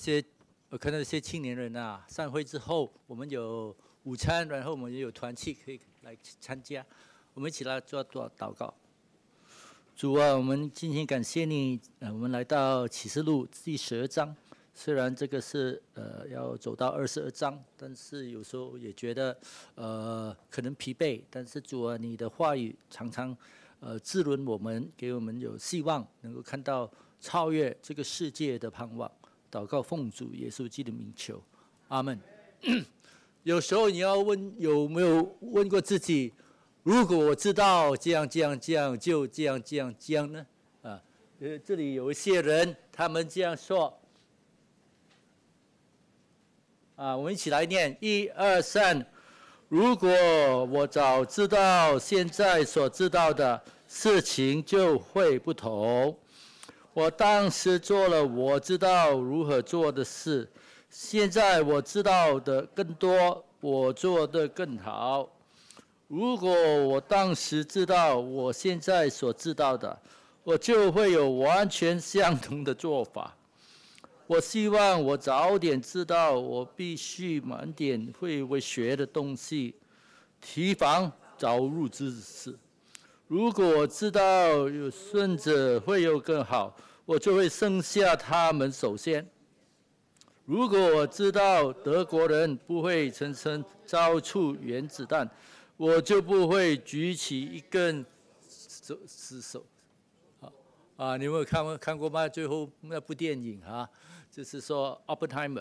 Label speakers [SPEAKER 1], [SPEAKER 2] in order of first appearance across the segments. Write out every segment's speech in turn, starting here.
[SPEAKER 1] 我看到一些青年人啊，散会之后，我们有午餐，然后我们也有团契可以来参加。我们一起来做祷告。主啊，我们今天感谢你，我们来到启示录第12章。虽然这个是要走到22章，但是有时候也觉得可能疲惫。但是主啊，你的话语常常滋润我们，给我们有希望，能够看到超越这个世界的盼望。祷告奉主耶稣基督的名求，阿门。有时候你要问，有没有问过自己，如果我知道这样，就这样呢？这里有一些人，他们这样说。我们一起来念，1、2、3。如果我早知道现在所知道的事情，就会不同。我当时做了我知道如何做的事，现在我知道的更多，我做得更好。如果我当时知道我现在所知道的，我就会有完全相同的做法。我希望我早点知道，我必须晚点会学的东西，提防早入之事。如果我知道有顺着会有更好，我就会生下他们首先。如果我知道德国人不会层层造出原子弹，我就不会举起一根手。你有没有看过吗？最后那部电影就是说 Oppenheimer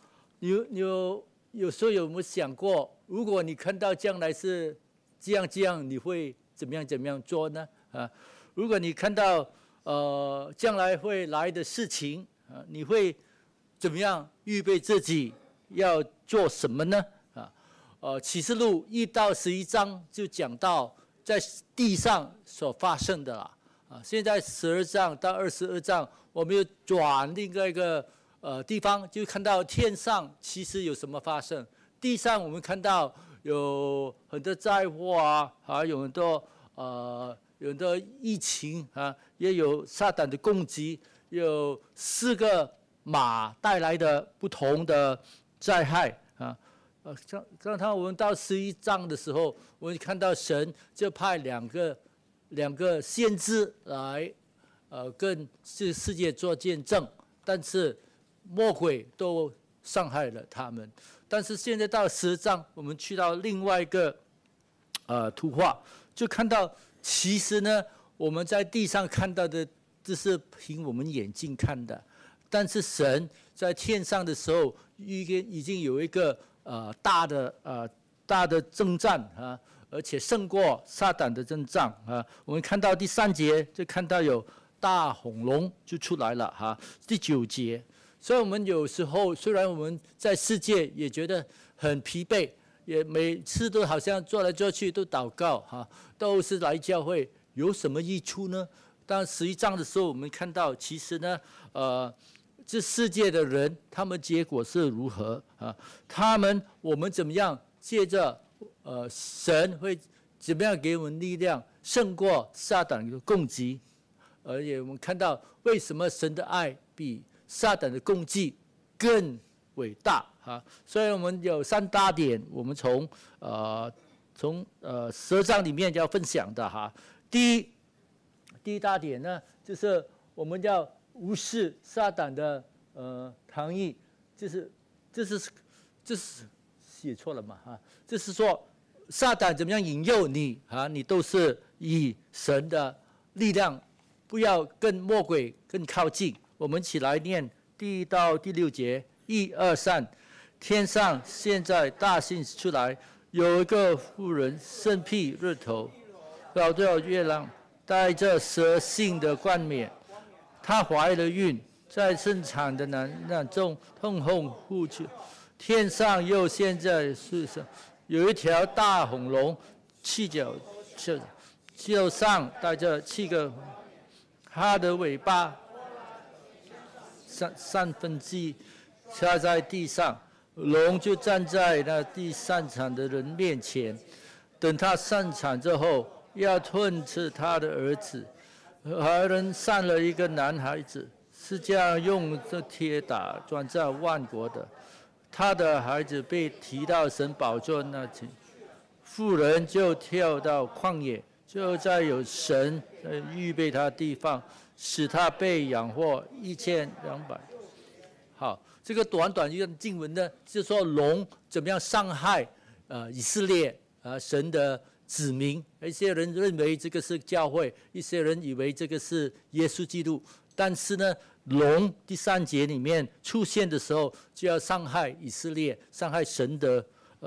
[SPEAKER 1] 有时候有没有想过，如果你看到将来是这样，你会怎么样做呢？如果你看到将来会来的事情你会怎么样预备自己要做什么呢？启示录1到11章就讲到在地上所发生的了。现在12章到22章，我们又转另外一个地方，就看到天上其实有什么发生，地上我们看到有很多灾祸有很多疫情也有撒旦的攻击，有4个马带来的不同的灾害刚才我们到11章的时候，我们看到神就派两个先知来跟这世界做见证，但是魔鬼都伤害了他们。但是现在到10章，我们去到另外一个图画，就看到其实呢，我们在地上看到的这是凭我们眼睛看的，但是神在天上的时候已经有一个大的征战而且胜过撒旦的征战我们看到第3节就看到有大红龙就出来了第9节，所以我们有时候虽然我们在世界也觉得很疲惫，也每次都好像做来做去都祷告都是来教会，有什么益处呢？当11章的时候，我们看到其实呢这世界的人他们结果是如何我们怎么样借着神会怎么样给我们力量胜过撒旦的攻击，而且我们看到为什么神的爱比撒旦的攻击更伟大所以我们有3大点，我们从12章里面要分享的第一大点呢，就是我们要无视撒旦的糖衣，这是写错了嘛这是说撒旦怎么样引诱你你都是以神的力量，不要跟魔鬼更靠近。我们一起来念第1到第6节，1、2、3。天上现在大信出来，有一个妇人身披日头，照着月亮，带着蛇性的冠冕，她怀了孕，在生产的男中痛恨呼求。天上又现在世上有一条大红龙，7角上带着7个，它的尾巴三分之一插在地上，龙就站在那地擅长的人面前，等他生产之后，要吞吃他的儿子。还人生了一个男孩子， 是这样用这铁打转战万国的。他的孩子被提到神宝座那前，妇人就跳到旷野，就在有神预备他的地方，使他被养活1200。好，这个短短一段经文呢，就说龙怎么样伤害以色列神的子民。一些人认为这个是教会，一些人以为这个是耶稣基督。但是呢，龙第3节里面出现的时候，就要伤害以色列，伤害神的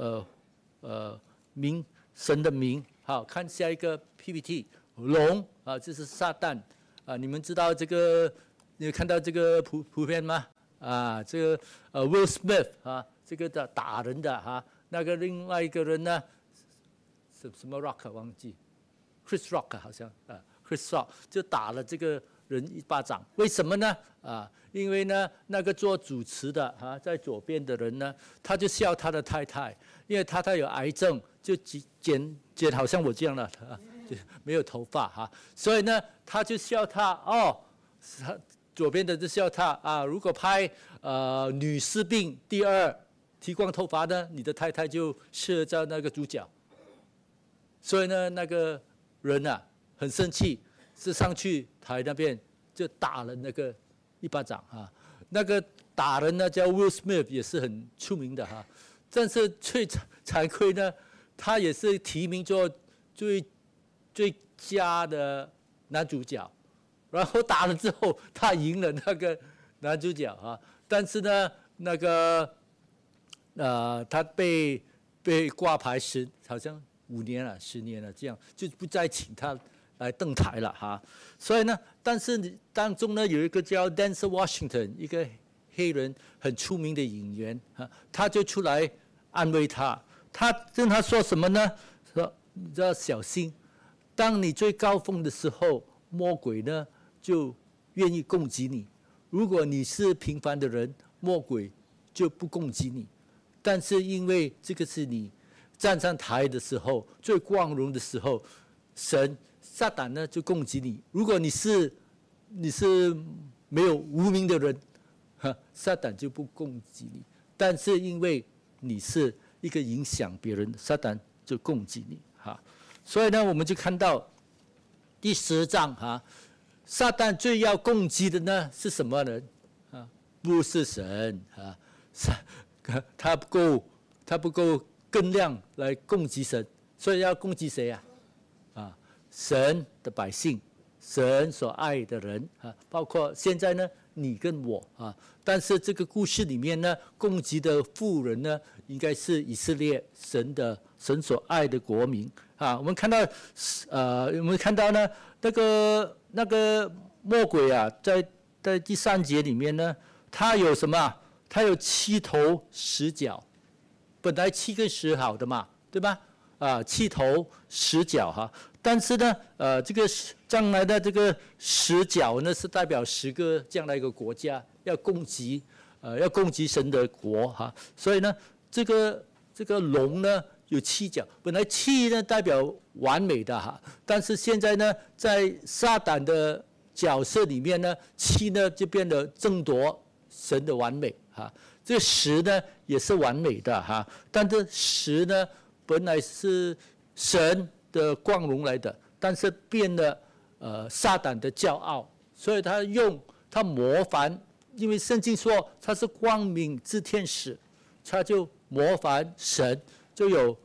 [SPEAKER 1] 神的名。好，看下一个 PPT， 龙这是撒旦你们知道这个？你有看到这个图片吗？这个Will Smith 这个打人的那个另外一个人呢，什么 Rock 忘记 ，Chris Rock 好像Chris Rock 就打了这个人一巴掌。为什么呢？因为呢，那个做主持的在左边的人呢，他就笑他的太太，因为他有癌症，就剪好像我这样的就没有头发所以呢，他就笑他左边的就笑他如果拍女士病第2剃光头发呢，你的太太就适合做那个主角。所以呢，那个人很生气，是上去台那边就打了那个一巴掌那个打人呢叫 Will Smith， 也是很出名的但是最惭愧呢，他也是提名做最佳的男主角，然后打了之后他赢了那个男主角但是呢那个他被挂牌好像5年了10年了，这样就不再请他来登台了所以呢，但是当中呢有一个叫 Denzel Washington， 一个黑人很出名的演员他就出来安慰他，他跟他说什么呢？说你要小心，当你最高峰的时候，魔鬼呢就愿意攻击你；如果你是平凡的人，魔鬼就不攻击你。但是因为这个是你站上台的时候最光荣的时候，撒旦呢就攻击你。如果你是没有无名的人，撒旦就不攻击你。但是因为你是一个影响别人，撒旦就攻击你所以呢，我们就看到第10章撒旦最要攻击的呢是什么人不是神他不够更亮来攻击神，所以要攻击谁神的百姓，神所爱的人包括现在呢你跟我但是这个故事里面呢，攻击的妇人呢，应该是以色列神所爱的国民我们看到呢，那个魔鬼在第3节里面呢，他有什么？他有7头10脚，本来7跟10好的嘛，对吧？7头10脚但是呢，这个将来的这个10脚呢，是代表10个将来一个国家要攻击神的国所以呢，这个龙呢有7脚，本来7呢代表完美的但是现在呢，在撒旦的角色里面呢，7呢就变得争夺神的完美这10呢也是完美的但这10呢本来是神的光荣来的，但是变了撒旦的骄傲，所以他模仿，因为圣经说他是光明之天使，他就模仿神，就有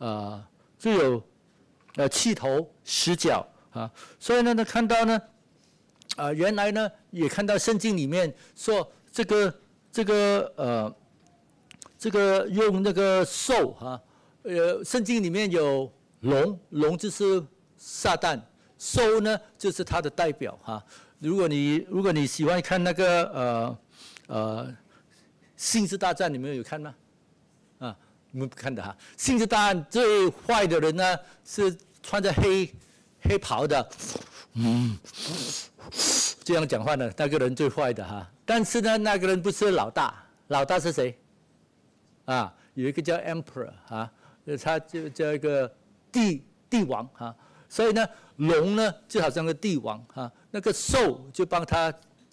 [SPEAKER 1] 7头10脚所以呢看到呢原来呢也看到圣经里面说这个用那个兽圣经里面有龙就是撒旦，兽呢就是他的代表如果你喜欢看那个星之大战，你们有看吗？你们不看的星之大战最坏的人呢是穿着黑袍的，这样讲话的那个人最坏的但是呢，那个人不是老大，老大是谁？有一个叫 Emperor 他就叫一个帝王所以呢，龙呢就好像个帝王那个兽就帮他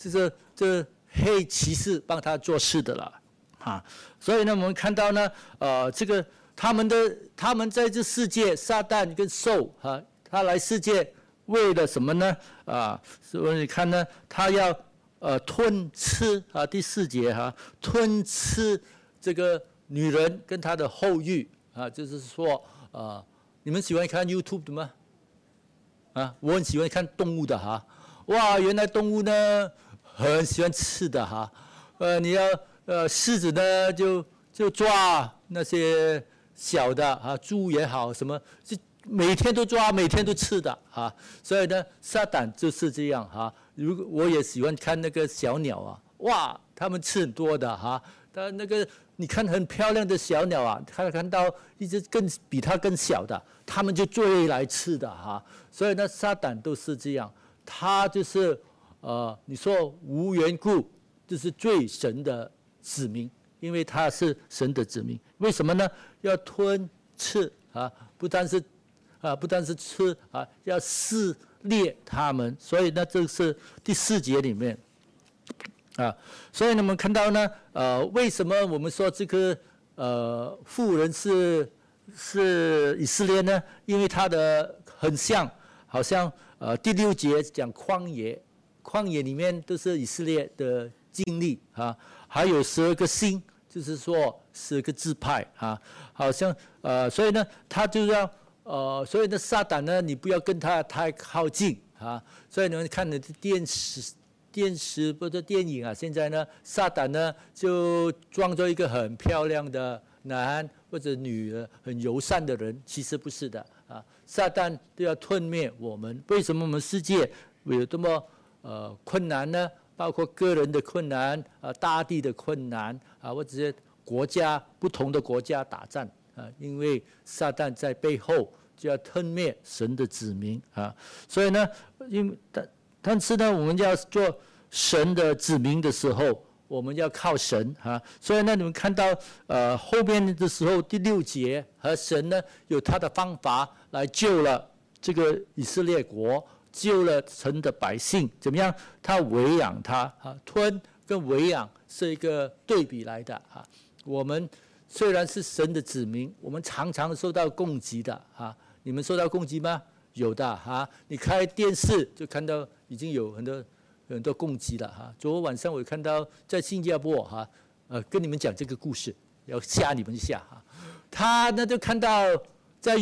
[SPEAKER 1] 这黑骑士帮他做事的了啊。所以呢，我们看到呢，这个他们在这世界，撒旦跟兽啊，他来世界为了什么呢？所以你看呢，他要吞吃啊，第4节哈，吞吃这个女人跟她的后裔啊，就是说你们喜欢看 YouTube 的吗？我很喜欢看动物的哈。哇，原来动物呢很喜欢吃的哈。你要狮子呢就抓那些小的猪也好什么，就每天都抓，每天都吃的啊。所以呢，撒旦就是这样哈。如果我也喜欢看那个小鸟啊，哇，他们吃很多的哈。但那个你看很漂亮的小鸟啊，看到一只比它更小的，他们就追来吃的哈。所以呢，撒旦都是这样，他就是你说无缘故就是罪神的子民，因为他是神的子民。为什么呢？要吞吃啊，不单是吃啊，要撕裂他们。所以呢，这是第4节里面。所以呢，我们看到呢，为什么我们说这个妇人是以色列呢？因为他的很像，好像第6节讲旷野，旷野里面都是以色列的经历啊，还有12个星，就是说12个支派啊，好像所以呢，他就要所以呢，撒旦呢，你不要跟他太靠近啊。所以你们看的电视或者电影啊，现在呢，撒旦呢就装作一个很漂亮的男或者女很友善的人，其实不是的啊。撒旦都要吞灭我们。为什么我们世界有这么困难呢？包括个人的困难大地的困难或者是不同的国家打战因为撒旦在背后就要吞灭神的子民所以呢，但是呢，我们要做神的子民的时候，我们要靠神所以呢，你们看到后面的时候第6节，和神呢有他的方法来救了这个以色列国，救了神的百姓。怎么样？他喂养他吞跟喂养是一个对比来的我们虽然是神的子民，我们常常受到攻击的你们受到攻击吗？有的你开电视就看到已经有很多攻击了昨晚上我看到在新加坡跟你们讲这个故事，要吓你们一下他呢就看到在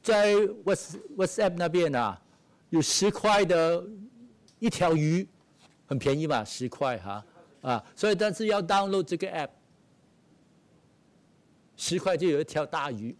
[SPEAKER 1] WhatsApp 那边有10块的一条鱼，很便宜嘛，10块所以但是要 download 这个 app，10块就有一条大鱼，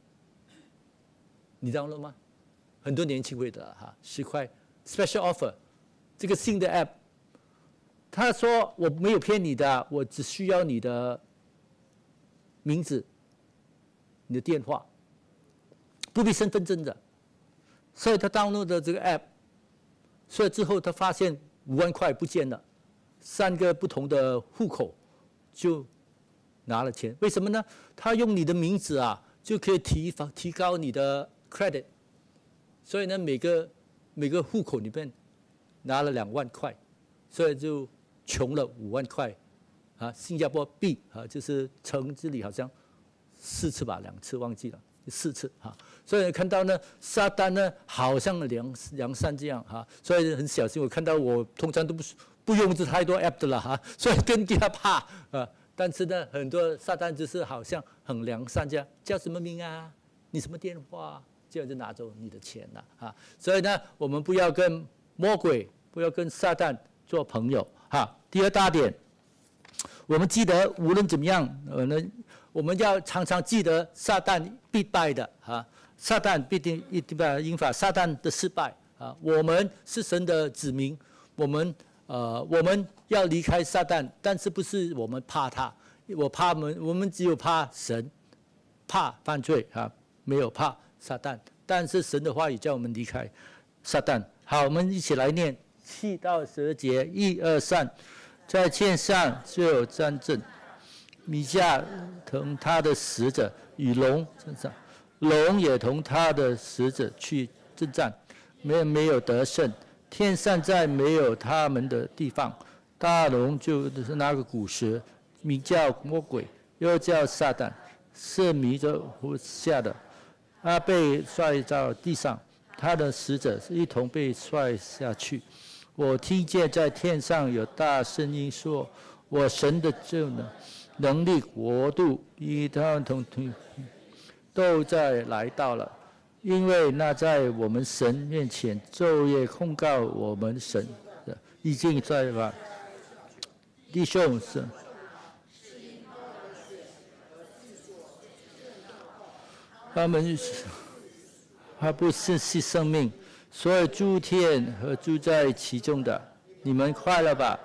[SPEAKER 1] 你 download 吗？很多年轻会的10块 special offer， 这个新的 app， 他说我没有骗你的，我只需要你的名字、你的电话，不必身份证的。所以他 download 的这个 app， 所以之后他发现5万块不见了，3个不同的户口就拿了钱。为什么呢？他用你的名字就可以提高你的 credit。所以呢，每个户口里面拿了2万块，所以就穷了5万块新加坡币就是乘这里好像4次吧，2次忘记了，4次所以看到呢，撒旦呢好像良善这样所以很小心。我看到我通常都不用这太多 app 的了所以更加怕但是呢，很多撒旦就是好像很良善这样，叫什么名啊？你什么电话？这样就拿走你的钱了所以呢，我们不要跟魔鬼，不要跟撒旦做朋友第二大点，我们记得无论怎么样，我们要常常记得撒旦必败的撒旦必定因法撒旦的失败我们是神的子民，我们要离开撒旦，但是不是我们怕他？我们只有怕神，怕犯罪没有怕撒旦。但是神的话语叫我们离开撒旦。好，我们一起来念7到12节，1、2、3，在天上就有战争，米迦同他的使者与龙征战，龙也同他的使者去征战，没有得胜。天上再没有他们的地方， 大龙就是那个古蛇，名叫魔鬼，又叫撒旦，是迷着湖下的。他被摔到地上，他的使者一同被摔下去。我听见在天上有大声音说：“我神的救能力、国度、一他同都在来到了。因为那在我们神面前昼夜控告我们神的，已经在了。弟兄是，他不是生命，所有诸天和住在其中的，你们快乐吧。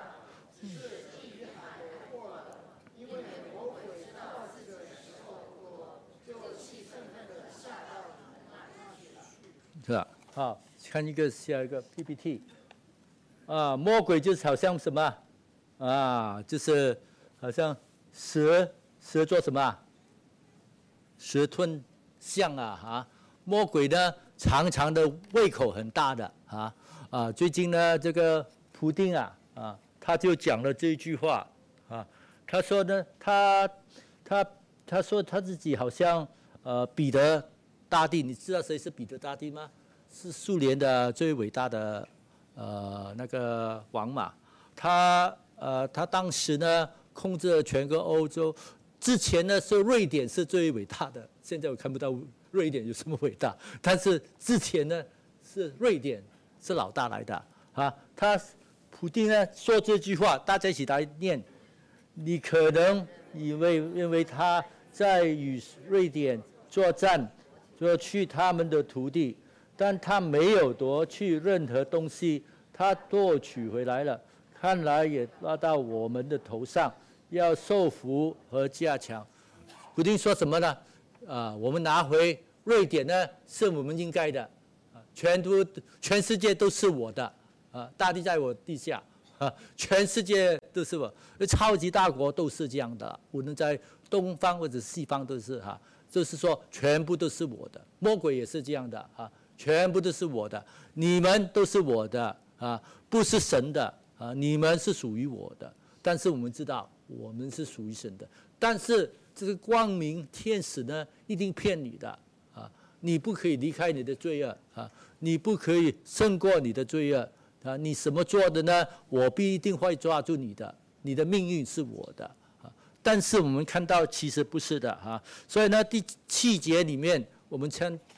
[SPEAKER 1] 是吧？好，看下一个 PPT。魔鬼就是好像什么？就是好像蛇做什么？蛇吞象魔鬼呢，常常的胃口很大的最近呢，这个普丁他就讲了这一句话他说呢，他说他自己好像彼得大帝，你知道谁是彼得大帝吗？是苏联的最伟大的那个王嘛。他当时呢控制了全个欧洲，之前呢是瑞典是最伟大的，现在我看不到瑞典有什么伟大，但是之前呢是瑞典是老大来的普丁呢说这句话，大家一起来念。你可能认为他在与瑞典作战，就去他们的土地，但他没有夺去任何东西，他夺取回来了，看来也落到我们的头上，要受福和加强。普丁说什么呢？我们拿回瑞典呢，是我们应该的，全世界都是我的，大地在我地下，全世界都是我，超级大国都是这样的，无论在东方或者西方都是就是说全部都是我的。魔鬼也是这样的全部都是我的，你们都是我的不是神的你们是属于我的。但是我们知道我们是属于神的，但是这个光明天使呢，一定骗你的你不可以离开你的罪恶你不可以胜过你的罪恶你什么做的呢？我必定会抓住你的，你的命运是我的但是我们看到其实不是的所以呢，第7节里面我们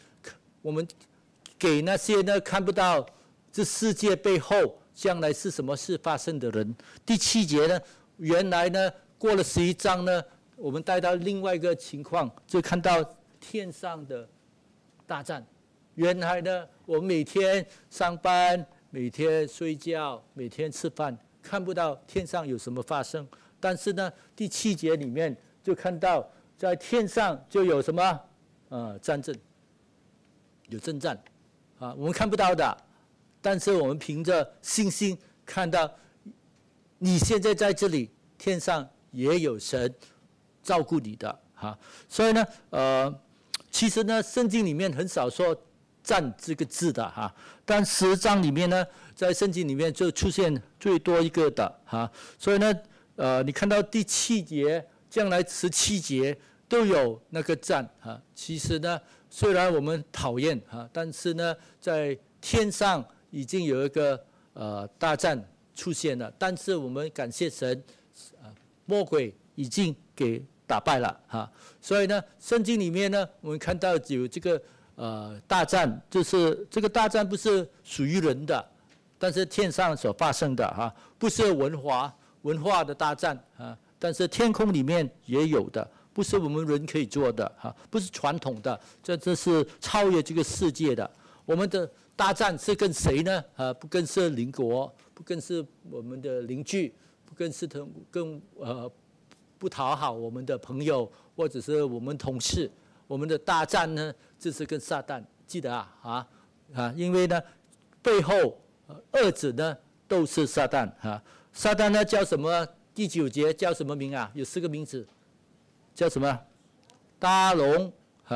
[SPEAKER 1] 给那些呢看不到这世界背后将来是什么事发生的人。第7节呢，原来呢过了11章呢，我们带到另外一个情况，就看到天上的大战。原来呢，我们每天上班，每天睡觉，每天吃饭，看不到天上有什么发生。但是呢，第7节里面就看到在天上就有什么战争，有征战我们看不到的，但是我们凭着信心看到，你现在在这里，天上也有神照顾你的所以呢，其实呢，圣经里面很少说战这个字的但10章里面呢，在圣经里面就出现最多一个的所以呢，你看到第7节，将来17节都有那个战其实呢，虽然我们讨厌但是呢，在天上已经有一个大战出现了，但是我们感谢神，魔鬼已经给打败了所以呢，圣经里面呢，我们看到有这个大战，就是这个大战不是属于人的，但是天上所发生的不是文化的大战但是天空里面也有的，不是我们人可以做的不是传统的，这是超越这个世界的。我们的大战是跟谁呢？不跟是邻国，不跟是我们的邻居，不跟是不讨好我们的朋友或者是我们同事。我们的大战呢，就是跟撒旦，记得因为呢，背后二者呢都是撒旦撒旦呢叫什么？第9节叫什么名有4个名字，叫什么？大龙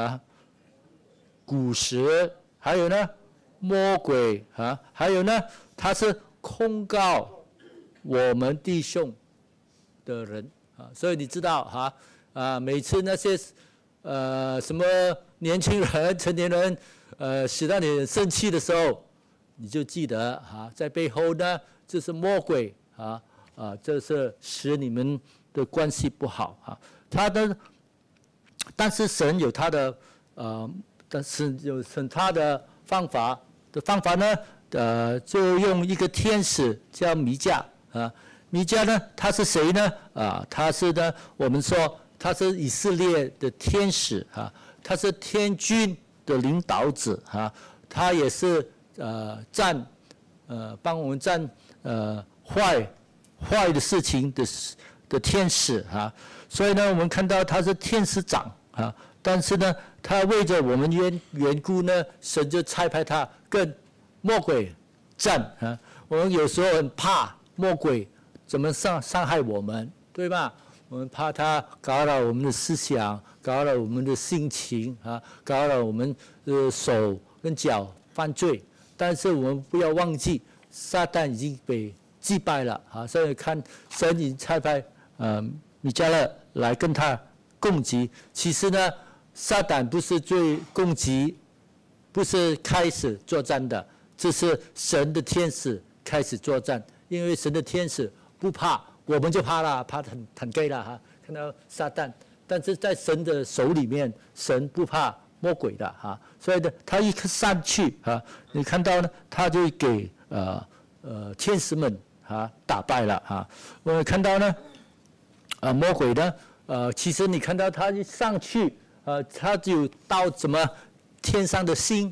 [SPEAKER 1] 古蛇，还有呢魔鬼还有呢，他是控告我们弟兄的人啊，所以你知道每次那些什么年轻人、成年人使到你生气的时候，你就记得在背后呢，这是魔鬼这是使你们的关系不好但是神有他的但是有他的方法呢，就用一个天使叫弥迦弥迦呢，他是谁呢？他是呢，我们说他是以色列的天使他是天军的领导者他也是帮我们战坏的事情的天使所以呢，我们看到他是天使长但是呢，他为着我们缘故呢，神就差派他跟魔鬼战我们有时候很怕魔鬼怎么伤害我们，对吧？我们怕他搞扰我们的思想，搞扰我们的心情搞扰我们的手跟脚犯罪。但是我们不要忘记，撒旦已经被击败了所以看神已经差派米迦勒来跟他攻击。其实呢，撒旦不是最攻击，不是开始作战的，这是神的天使开始作战。因为神的天使不怕，我们就怕了，怕很gay了看到撒旦，但是在神的手里面，神不怕魔鬼的所以呢，他一上去你看到呢，他就给天使们打败了我们看到呢，魔鬼呢其实你看到他一上去他就到什么天上的星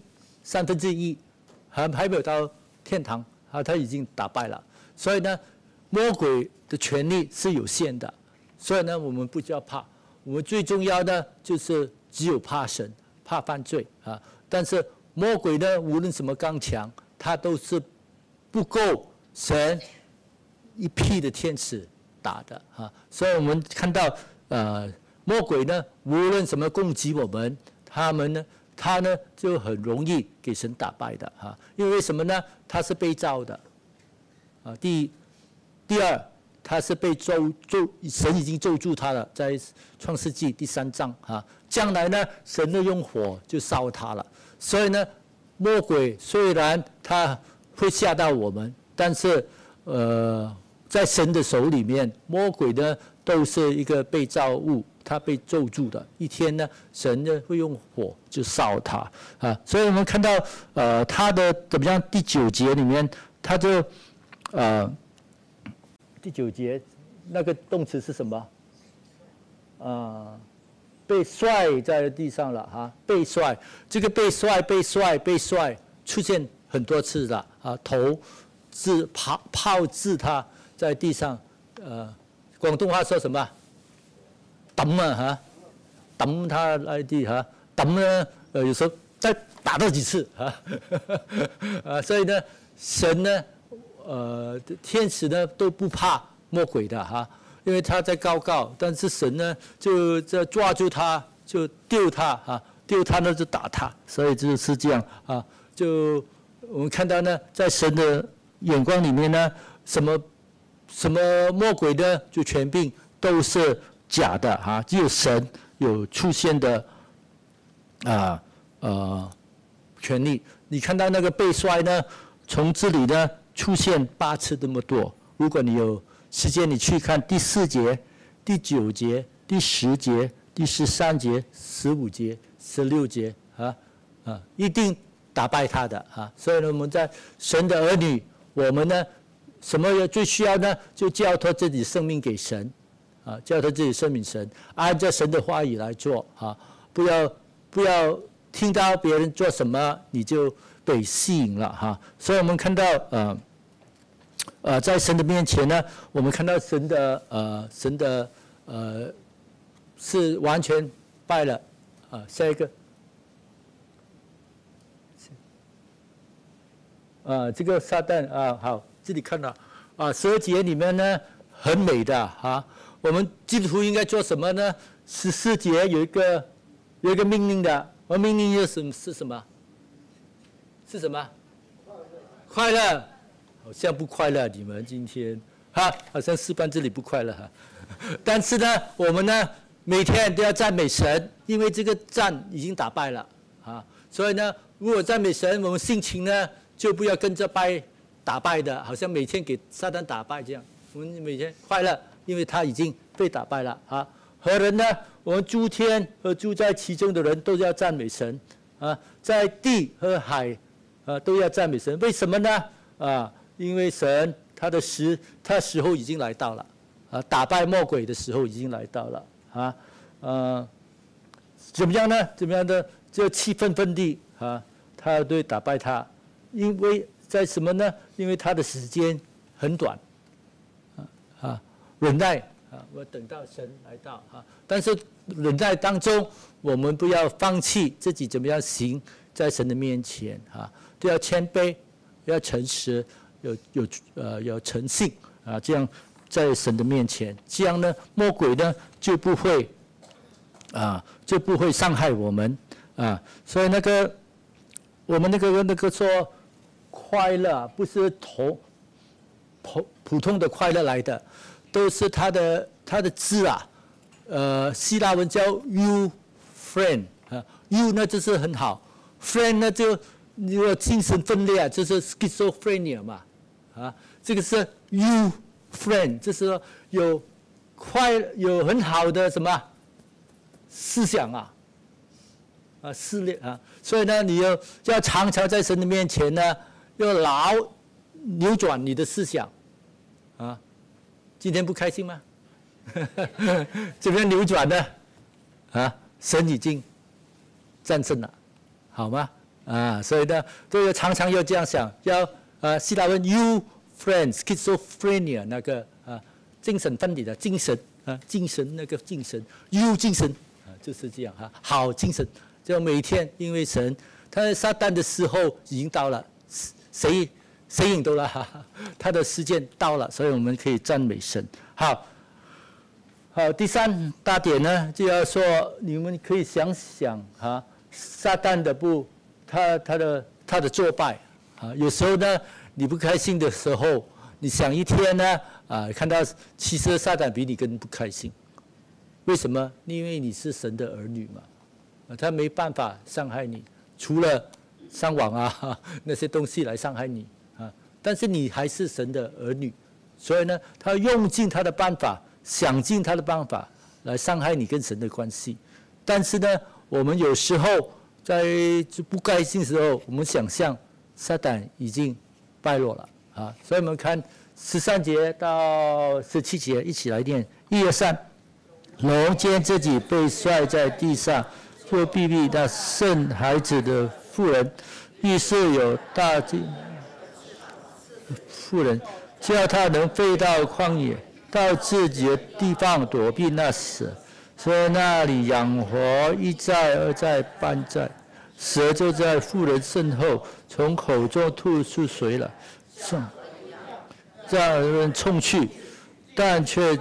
[SPEAKER 1] 1/3还没有到天堂他已经打败了。所以呢，魔鬼的权力是有限的，所以呢，我们不需要怕。我们最重要的就是只有怕神，怕犯罪但是魔鬼呢，无论什么刚强，他都是不够神一批的天使打的所以我们看到魔鬼呢，无论什么攻击我们，他呢就很容易给神打败的因为什么呢？他是被造的第二，他是被神已经咒住他了，在创世纪第3章将来呢，神呢用火就烧他了。所以呢，魔鬼虽然他会吓到我们，但是在神的手里面，魔鬼呢都是一个被造物，他被咒住的。一天呢，神呢会用火就烧他所以我们看到他的怎么样？第9节里面，他就第9节那个动词是什么？被摔在地上了被摔，这个被摔出现很多次了头炮制他在地上广东话说什么？抌抌他在地抌呢有时候再打到几次所以呢，神呢天使呢都不怕魔鬼的因为他在高，但是神呢就在抓住他，就丢他丢他呢就打他，所以就是这样就我们看到呢，在神的眼光里面呢，什么魔鬼呢，就权柄都是假的只有神有出现的权利。你看到那个被摔呢，从这里呢出现8次这么多。如果你有时间，你去看第4节、第9节、第10节、第13节、15节、16节一定打败他的所以呢，我们在神的儿女，我们呢什么最需要呢？就交托自己生命给神交托自己生命神，按照神的话语来做不要听到别人做什么你就被吸引了所以我们看到在神的面前呢，我们看到神的是完全败了下一个这个撒旦好，这里看到12节里面呢很美的我们基督徒应该做什么呢？14节有一个命令的，而命令是什么？是什么？快乐，好像不快乐。你们今天好像示范这里不快乐哈。但是呢，我们呢每天都要赞美神，因为这个战已经打败了啊。所以呢，如果赞美神，我们心情呢就不要跟着打败的，好像每天给撒旦打败这样。我们每天快乐，因为他已经被打败了啊。和人呢，我们诸天和住在其中的人都要赞美神啊，在地和海都要赞美神。为什么呢？因为神他时候已经来到了啊，打败魔鬼的时候已经来到了啊。怎么样呢？怎么样的？就气愤愤地啊，他对打败他，因为在什么呢？因为他的时间很短忍耐我等到神来到但是忍耐当中，我们不要放弃自己怎么样行在神的面前都要谦卑，要诚实，有诚信这样在神的面前，这样呢，魔鬼呢就不会伤害我们所以我们那个说快乐不是普通的快乐来的，都是他的字希腊文叫 you friend you 呢就是很好 ，friend 呢就如果精神分裂就是 schizophrenia 嘛这个是 you friend， 就是说有很好的什么思想思虑所以呢，你要常常在神的面前呢，要扭转你的思想今天不开心吗？怎么样扭转呢？神已经战胜了，好吗？所以呢，都要常常要这样想，要希腊文 you friend schizophrenia 那个精神分离的精神精神那个精神 you 精神就是这样好精神，就每天因为神他撒旦的时候已经到了，谁赢都了他的时间到了，所以我们可以赞美神。好，第三大点呢，就要说你们可以想想撒旦的他的作败有时候呢，你不开心的时候，你想一天呢看到其实撒旦比你更不开心，为什么？因为你是神的儿女嘛他没办法伤害你，除了上网那些东西来伤害你但是你还是神的儿女，所以呢，他用尽他的办法，想尽他的办法来伤害你跟神的关系。但是呢，我们有时候在不开心的时候，我们想象撒旦已经败落了所以我们看13节到17节，一起来念：1、2、3。龙见自己被摔在地上，或避避那生孩子的妇人，于是有大惊。妇人叫他能飞到旷野，到自己的地方躲避那蛇，所以那里养活一载二载半载，蛇就在妇人身后从口中吐出水来，让人冲去，但却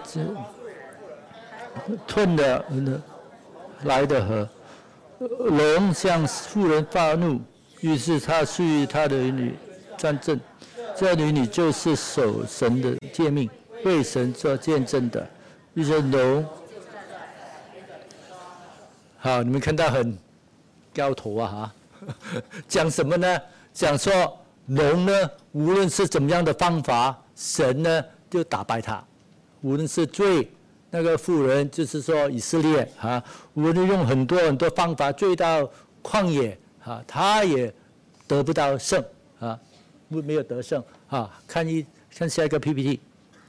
[SPEAKER 1] 吞了来的河。龙向妇人发怒，于是他赐予他的儿女战争。这女就是守神的诫命，为神做见证的。于是龙，好，你们看到很高头讲什么呢？讲说龙呢，无论是怎么样的方法，神呢就打败他。无论是追那个妇人，就是说以色列无论用很多方法追到旷野他也得不到胜没有得胜看下一个 PPT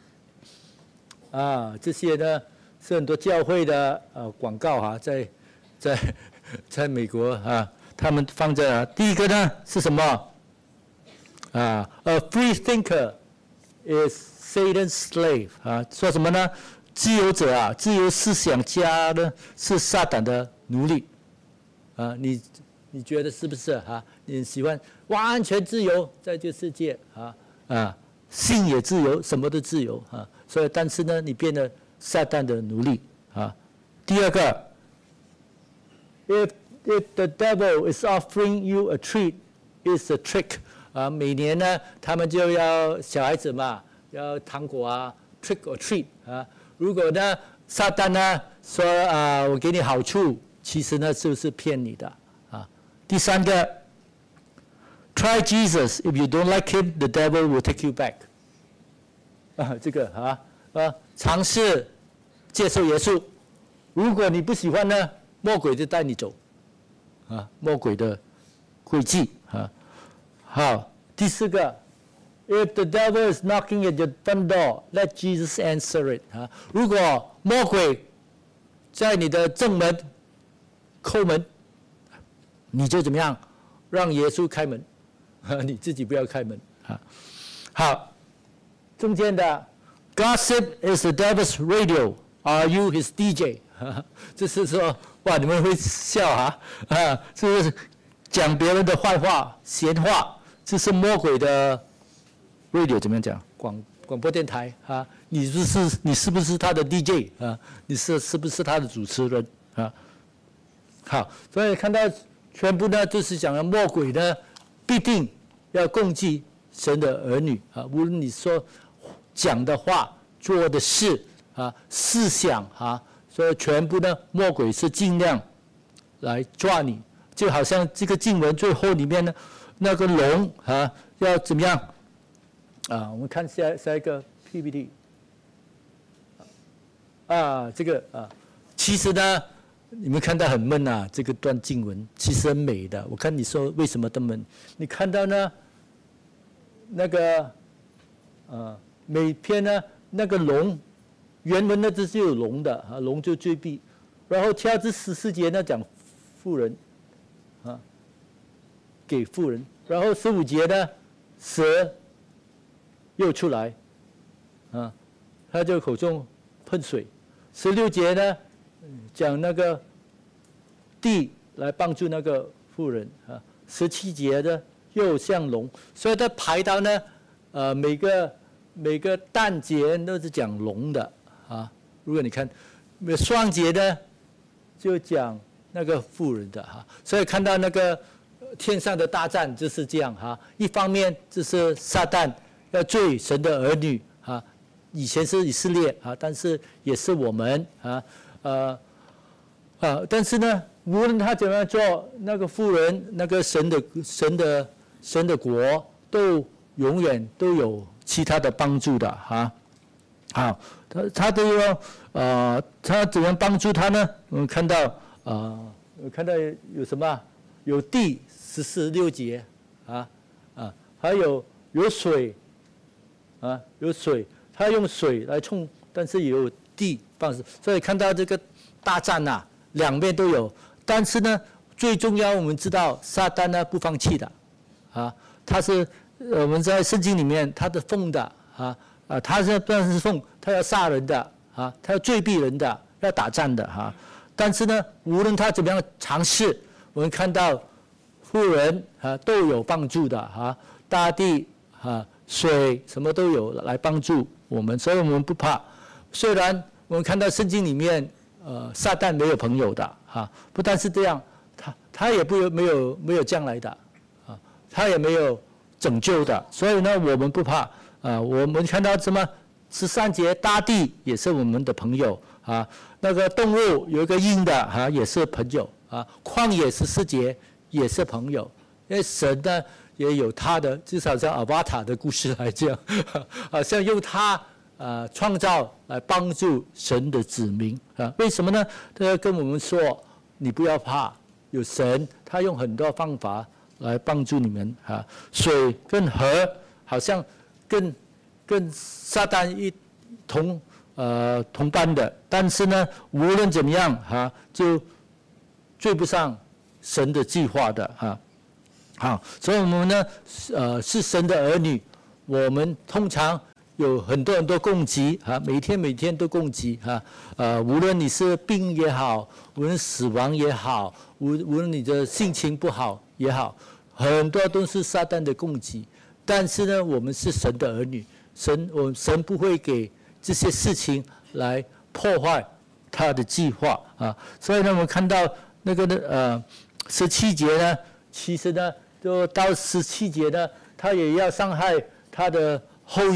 [SPEAKER 1] 这些呢是很多教会的广告在美国他们放在第一个呢是什么？A free thinker is Satan's slave 说什么呢？自由者自由思想家呢是撒旦的奴隶你觉得是不是你喜欢完全自由在这个世界性也自由，什么都自由所以但是呢，你变得撒旦的奴隶第二个 ，if the devil is offering you a treat, it's a trick 每年呢，他们就要小孩子嘛， 要糖果啊 ，trick or treat 啊。如果呢，撒旦呢说我给你好处，其实呢就是骗你的啊。第三个 ，try Jesus. If you don't like him, the devil will take you back. 这个尝试接受耶稣。如果你不喜欢呢，魔鬼就带你走，魔鬼的诡计啊。好，第四个 ，If the devil is knocking at your front door, let Jesus answer it 啊。如果魔鬼在你的正门叩门，你就怎么样？让耶稣开门，你自己不要开门啊。好，中间的 ，Gossip is the devil's radio. Are you his DJ？ 这是说，哇，你们会笑这是讲别人的坏话、闲话，这是魔鬼的 radio 怎么样讲？广播电台你是不是他的 DJ 你是不是他的主持人好，所以看到全部呢，就是讲了魔鬼呢，必定要攻击神的儿女无论你说讲的话、做的事思想所以全部呢，魔鬼是尽量来抓你，就好像这个经文最后里面呢，那个龙要怎么样我们看下一个 PPT 这个其实呢，你们看到很闷这个段经文其实很美的。我看你说为什么这么闷？你看到呢，那个每篇呢，那个龙。原文呢，这是有龙的龙就罪弊，然后跳至14节呢讲妇人给妇人，然后15节呢蛇又出来他就口中喷水，16节呢讲那个地来帮助那个妇人17节呢又像龙，所以他排到呢每个旦节都是讲龙的。如果你看双节呢，就讲那个妇人的所以看到那个天上的大战就是这样一方面就是撒旦要罪神的儿女以前是以色列但是也是我们但是呢，无论他怎么样做，那个妇人那个神的国都永远都有其他的帮助的好，他都要他怎样帮助他呢？我们看到有什么？有地16节还有水有水，他用水来冲，但是也有地放矢，所以看到这个大战两边都有。但是呢，最重要我们知道撒旦呢不放弃的他是我们在圣经里面他的奉的他是不是奉，他要杀人的他要罪毙人的，要打仗的但是呢，无论他怎么样尝试，我们看到妇人都有帮助的大地水什么都有来帮助我们，所以我们不怕。虽然我们看到圣经里面撒旦没有朋友的不但是这样，他也没有将来的他也没有拯救的，所以呢，我们不怕。我们看到什么？13节，大地也是我们的朋友那个动物有一个鹰的也是朋友旷野14节也是朋友，因为神呢也有他的，就好像阿瓦塔的故事来讲，好像用他创造来帮助神的子民为什么呢？他跟我们说，你不要怕，有神，他用很多方法来帮助你们水跟河好像跟撒旦同班的，但是呢，无论怎么样就追不上神的计划的好，所以我们呢是神的儿女，我们通常有很多攻击每天都攻击无论你是病也好，无论死亡也好，无论你的心情不好也好，很多都是撒旦的攻击。但是呢，我们是神的儿女，神不会给这些事情来破坏他的计划所以呢，我们看到那个17节呢，其实呢，就到17节呢，他也要伤害他的后裔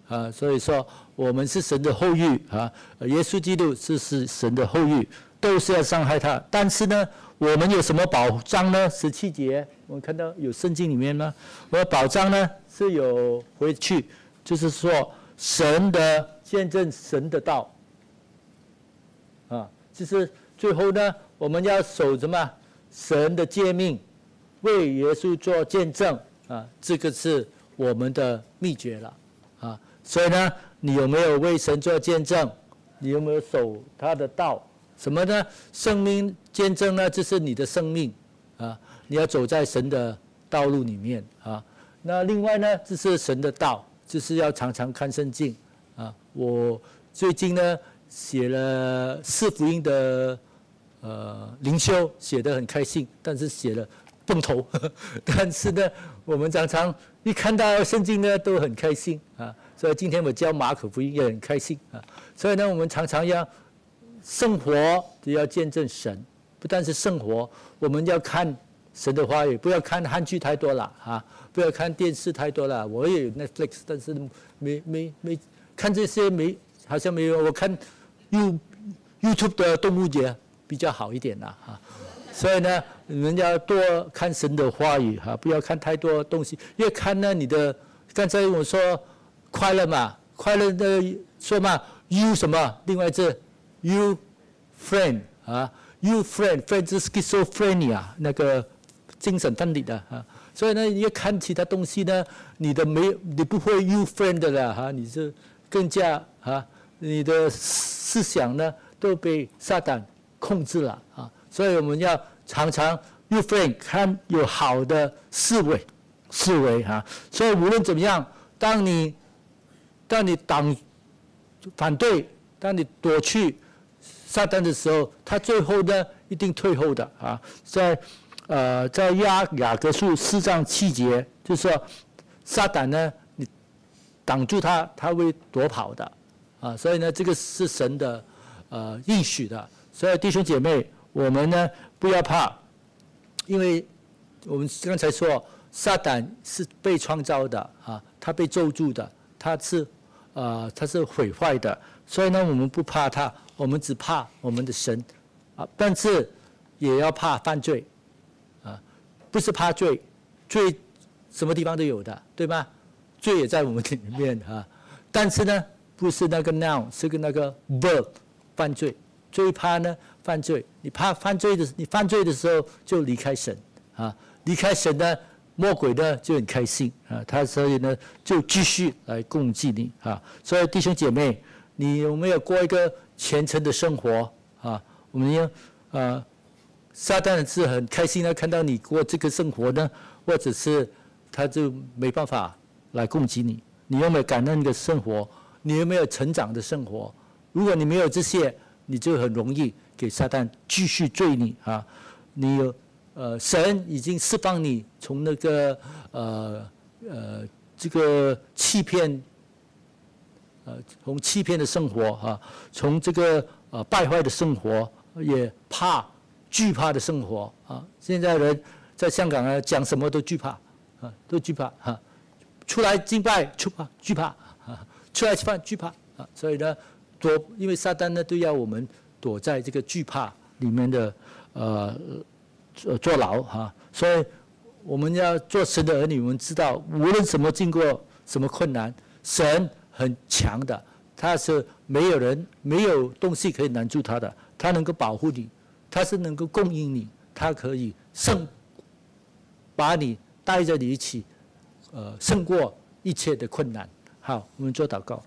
[SPEAKER 1] 啊，所以说我们是神的后裔啊，耶稣基督是神的后裔，都是要伤害他。但是呢，我们有什么保障呢？17节我们看到有圣经里面呢，我们保障呢是有回去，就是说神的见证，神的道啊，就是最后呢，我们要守什么？神的诫命，为耶稣做见证啊，这个是我们的秘诀了啊。所以呢，你有没有为神做见证？你有没有守他的道？什么呢？生命见证呢，就是你的生命啊，你要走在神的道路里面啊。那另外呢，这是神的道，就是要常常看圣经啊。我最近呢写了4福音的灵修，写得很开心，但是写了蹦头，但是呢，我们常常一看到圣经呢都很开心啊。所以今天我教马可福音也很开心啊。所以呢，我们常常要生活就要见证神，不但是生活，我们要看神的话语，不要看韩剧太多了啊，不要看电视太多了。我也有 Netflix， 但是没看这些好像没有。我看 YouTube 的动物节比较好一点啦啊。所以呢，你们要多看神的话语哈，不要看太多东西。越看呢，你的刚才我说快乐嘛，快乐的说嘛 ，you 什么？另外这 you friend 啊 ，you friend 是 schizophrenia 那个精神分裂的啊。所以呢，你要看其他东西呢，你不会 you friend 的了哈，你是更加啊，你的思想呢都被撒旦控制了啊。所以我们要常常 you friend 看有好的思维哈。所以无论怎么样，当你反对，当你躲去撒旦的时候，他最后呢一定退后的啊。在雅各书4章7节，就是说撒旦呢，你挡住他，他会躲跑的啊。所以呢，这个是神的应许的。所以弟兄姐妹，我们呢不要怕，因为我们刚才说撒旦是被创造的啊，他被咒诅的，他是毁坏的，所以呢我们不怕他，我们只怕我们的神啊，但是也要怕犯罪啊，不是怕罪什么地方都有的，对吗？罪也在我们里面啊，但是呢不是那个 noun， 是那个 verb 犯罪。最怕呢犯罪，你犯罪的时候就离开神啊，离开神呢，魔鬼呢就很开心啊，所以呢就继续来攻击你啊。所以弟兄姐妹，你有没有过一个虔诚的生活啊？我们要撒旦是很开心的看到你过这个生活呢，或者是他就没办法来攻击你。你有没有感恩的生活？你有没有成长的生活？如果你没有这些，你就很容易给撒旦继续追你啊！你有神已经释放你从那个这个欺骗从欺骗的生活啊，从这个败坏的生活，也惧怕的生活啊！现在人在香港啊，讲什么都惧怕啊，都惧怕啊！出来敬拜惧怕啊，出来吃饭惧怕啊！所以呢。因为撒旦呢都要我们躲在这个惧怕里面的坐牢哈，所以我们要做神的儿女，我们知道无论经过什么困难，神很强的，他是没有东西可以难住他的，他能够保护你，他是能够供应你，他可以把你带着你一起胜过一切的困难。好，我们做祷告。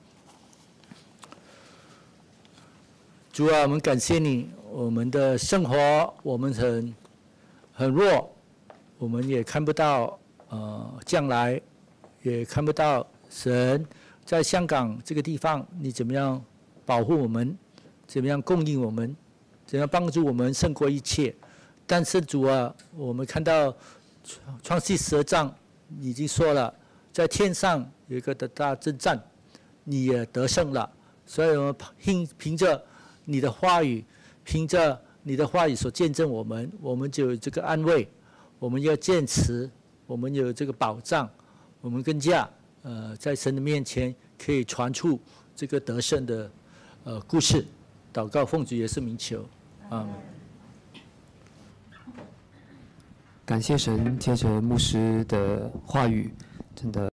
[SPEAKER 1] 主啊，我们感谢你，我们的生活我们很弱，我们也看不到将来，也看不到神在香港这个地方你怎么样保护我们，怎么样供应我们，怎样帮助我们胜过一切。但是主啊，我们看到创世12章已经说了，在天上有一个的大征战，你也得胜了，所以我们凭着你的话语，凭着你的话语所见证我们就有这个安慰，我们要坚持，我们有这个保障，我们更加在神的面前可以传出这个得胜的故事。祷告奉主耶稣名求，阿门。
[SPEAKER 2] 感谢神，借着牧师的话语，真的。